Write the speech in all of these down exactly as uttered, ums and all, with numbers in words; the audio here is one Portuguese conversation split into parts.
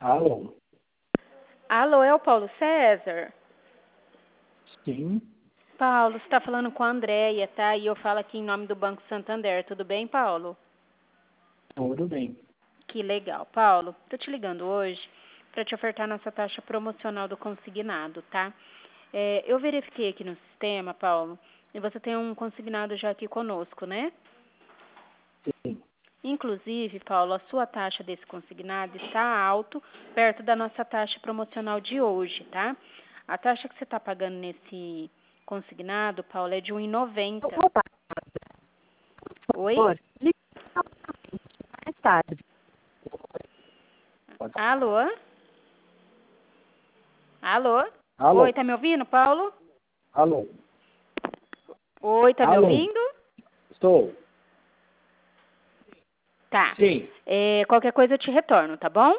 Alô? Alô, é o Paulo César? Sim. Paulo, você está falando com a Andréia, tá? E eu falo aqui em nome do Banco Santander. Tudo bem, Paulo? Tudo bem. Que legal. Paulo, tô te ligando hoje para te ofertar nossa taxa promocional do consignado, tá? É, eu verifiquei aqui no sistema, Paulo, e você tem um consignado já aqui conosco, né? Sim. Inclusive, Paulo, a sua taxa desse consignado está alto, perto da nossa taxa promocional de hoje, tá? A taxa que você está pagando nesse consignado, Paulo, é de um real e noventa. Opa, Oi? por liga mais tarde. Alô? Alô? Alô? Oi, tá me ouvindo, Paulo? Alô? Oi, tá me Alô? ouvindo? Estou. Tá. Sim. É, qualquer coisa eu te retorno, tá bom?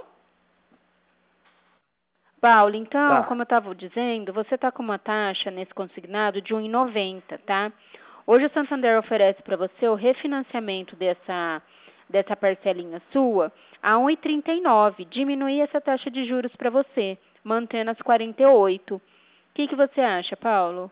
Paulo, então, Tá. como eu estava dizendo, você está com uma taxa nesse consignado de um real e noventa, tá? Hoje o Santander oferece para você o refinanciamento dessa, dessa parcelinha sua a um real e trinta e nove. Diminuir essa taxa de juros para você, mantendo as quarenta e oito. O que, que você acha, Paulo?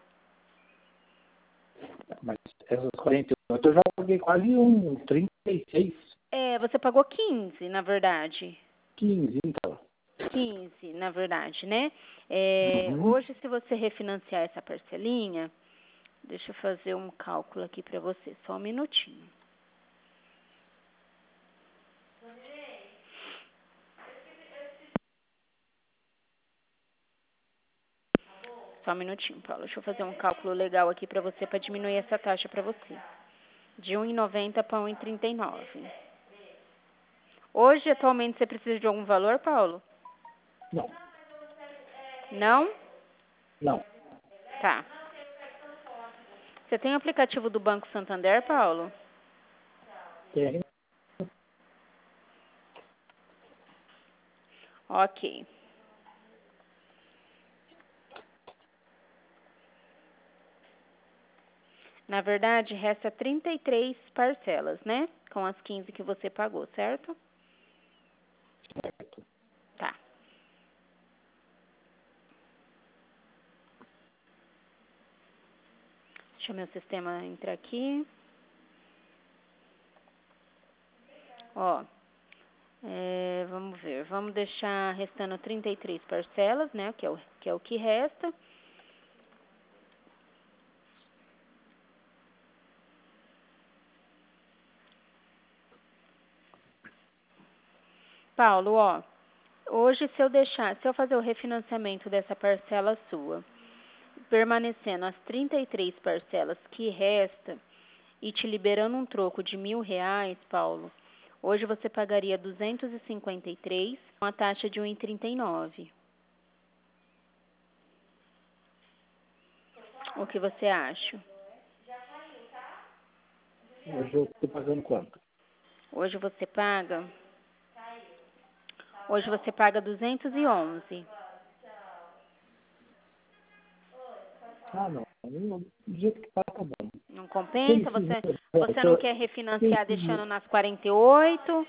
Mas essas quarenta e oito eu já paguei quase um, trinta e seis, É, você pagou quinze, na verdade. quinze, então. quinze, na verdade, né? É, Uhum. hoje, se você refinanciar essa parcelinha, deixa eu fazer um cálculo aqui para você, só um minutinho. Só um minutinho, Paulo. Deixa eu fazer um cálculo legal aqui para você, para diminuir essa taxa para você. De um real e noventa para um real e trinta e nove. Hoje, atualmente, você precisa de algum valor, Paulo? Não. Não? Não. Tá. Você tem o aplicativo do Banco Santander, Paulo? Tem. Ok. Na verdade, resta trinta e três parcelas, né? Com as quinze que você pagou, certo? Certo. Tá. Deixa o meu sistema entrar aqui. Ó, é, vamos ver. Vamos deixar restando trinta e três parcelas, né? Que é o que, é o que resta. Paulo, ó. Hoje, se eu deixar, se eu fazer o refinanciamento dessa parcela sua, permanecendo as trinta e três parcelas que resta e te liberando um troco de mil reais, Paulo, hoje você pagaria duzentos e cinquenta e três com a taxa de um real e trinta e nove. O que você acha? Hoje eu estou pagando quanto? Hoje você paga, hoje você paga duzentos e onze. Ah, não. Eu- Do jeito que tá, tá bom. Não Quem compensa? se... Você, você não quer Quem refinanciar se... deixando nas quarenta e oito?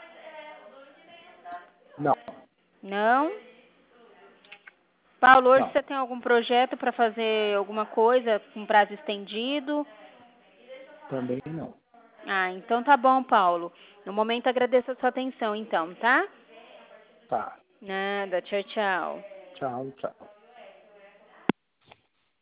Não. Não? Paulo, hoje Não. você tem algum projeto para fazer alguma coisa com prazo estendido? Também não. Ah, então tá bom, Paulo. No momento agradeço a sua atenção, então, tá? Tá. Nada, tchau, tchau. Tchau, tchau.